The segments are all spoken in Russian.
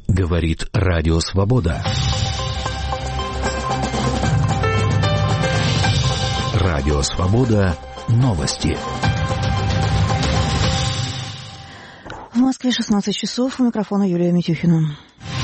Говорит Радио Свобода. Радио Свобода. Новости. В Москве 16 часов. У микрофона Юлия Митюхина.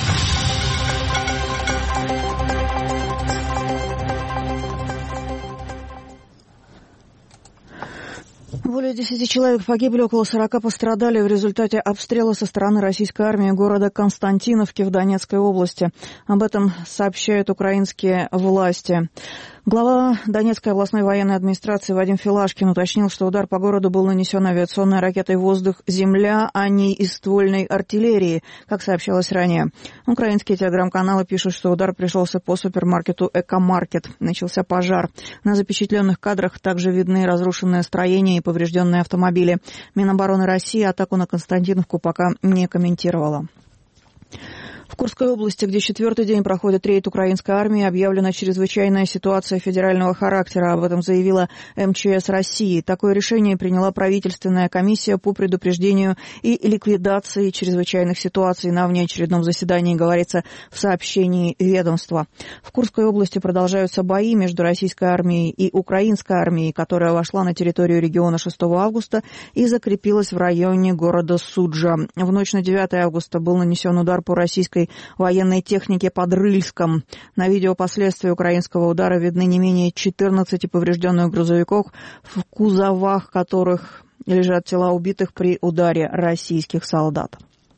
Более 10 человек погибли, около 40 пострадали в результате обстрела со стороны российской армии города Константиновки в Донецкой области. Об этом сообщают украинские власти. Глава Донецкой областной военной администрации Вадим Филашкин уточнил, что удар по городу был нанесен авиационной ракетой «Воздух-Земля», а не из ствольной артиллерии, как сообщалось ранее. Украинские телеграм-каналы пишут, что удар пришелся по супермаркету «Экомаркет». Начался пожар. На запечатленных кадрах также видны разрушенные строения и поврежденные автомобили. Минобороны России атаку на Константиновку пока не комментировала. В Курской области, где четвертый день проходит рейд украинской армии, объявлена чрезвычайная ситуация федерального характера. Об этом заявила МЧС России. Такое решение приняла правительственная комиссия по предупреждению и ликвидации чрезвычайных ситуаций. На внеочередном заседании говорится в сообщении ведомства. В Курской области продолжаются бои между российской армией и украинской армией, которая вошла на территорию региона 6 августа и закрепилась в районе города Суджа. В ночь на 9 августа был нанесен удар по российской военной технике под Рыльском. На видео последствия украинского удара видны не менее 14 поврежденных грузовиков, в кузовах которых лежат тела убитых при ударе российских солдат.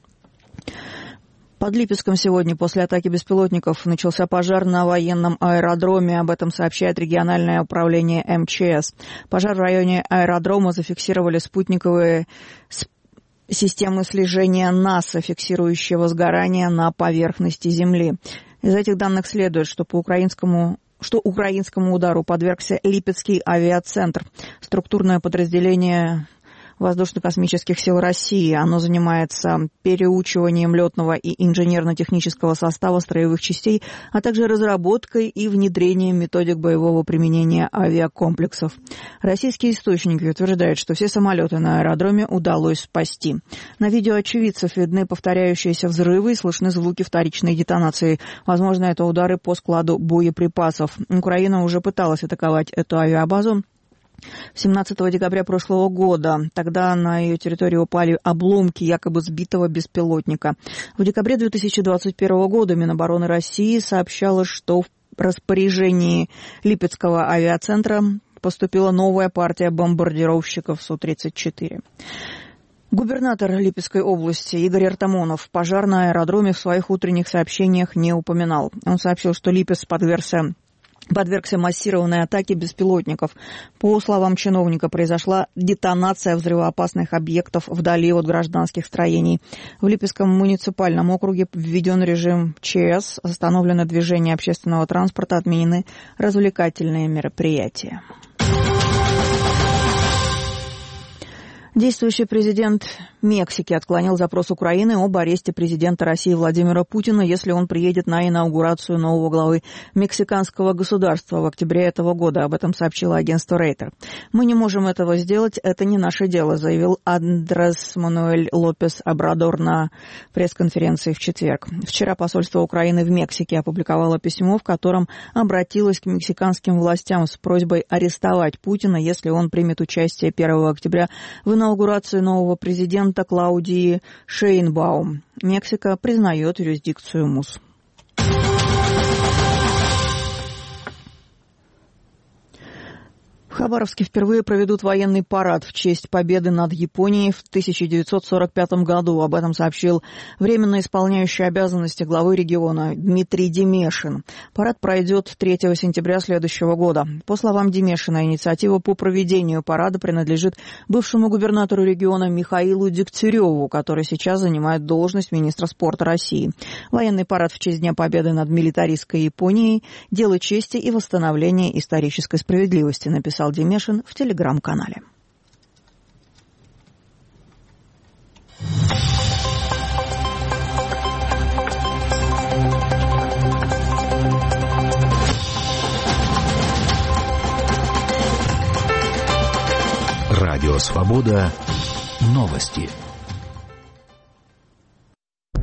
Под Липецком сегодня после атаки беспилотников начался пожар на военном аэродроме. Об этом сообщает региональное управление МЧС. Пожар в районе аэродрома зафиксировали спутниковые системы слежения НАСА, фиксирующего сгорание на поверхности Земли. Из этих данных следует, что украинскому удару подвергся Липецкий авиацентр, структурное подразделение Воздушно-космических сил России. Оно занимается переучиванием летного и инженерно-технического состава строевых частей, а также разработкой и внедрением методик боевого применения авиакомплексов. Российские источники утверждают, что все самолеты на аэродроме удалось спасти. На видео очевидцев видны повторяющиеся взрывы и слышны звуки вторичной детонации. Возможно, это удары по складу боеприпасов. Украина уже пыталась атаковать эту авиабазу 17 декабря прошлого года. Тогда на ее территорию упали обломки якобы сбитого беспилотника. В декабре 2021 года Минобороны России сообщало, что в распоряжении Липецкого авиацентра поступила новая партия бомбардировщиков Су-34. Губернатор Липецкой области Игорь Артамонов пожар на аэродроме в своих утренних сообщениях не упоминал. Он сообщил, что Липецк подвергся массированной атаке беспилотников. По словам чиновника, произошла детонация взрывоопасных объектов вдали от гражданских строений. В Липецком муниципальном округе введен режим ЧС, остановлено движение общественного транспорта, отменены развлекательные мероприятия. Действующий президент Мексики отклонил запрос Украины об аресте президента России Владимира Путина, если он приедет на инаугурацию нового главы мексиканского государства в октябре этого года. Об этом сообщило агентство Рейтер. «Мы не можем этого сделать, это не наше дело», заявил Андрес Мануэль Лопес Обрадор на пресс-конференции в четверг. Вчера посольство Украины в Мексике опубликовало письмо, в котором обратилось к мексиканским властям с просьбой арестовать Путина, если он примет участие 1 октября в инаугурации нового президента Клаудии Шейнбаум. Мексика признает юрисдикцию МУС. В Хабаровске впервые проведут военный парад в честь победы над Японией в 1945 году. Об этом сообщил временно исполняющий обязанности главы региона Дмитрий Демешин. Парад пройдет 3 сентября следующего года. По словам Демешина, инициатива по проведению парада принадлежит бывшему губернатору региона Михаилу Дегтяреву, который сейчас занимает должность министра спорта России. Военный парад в честь Дня победы над милитаристской Японией – дело чести и восстановления исторической справедливости, написал Демешин в телеграм-канале. Радио Свобода. Новости.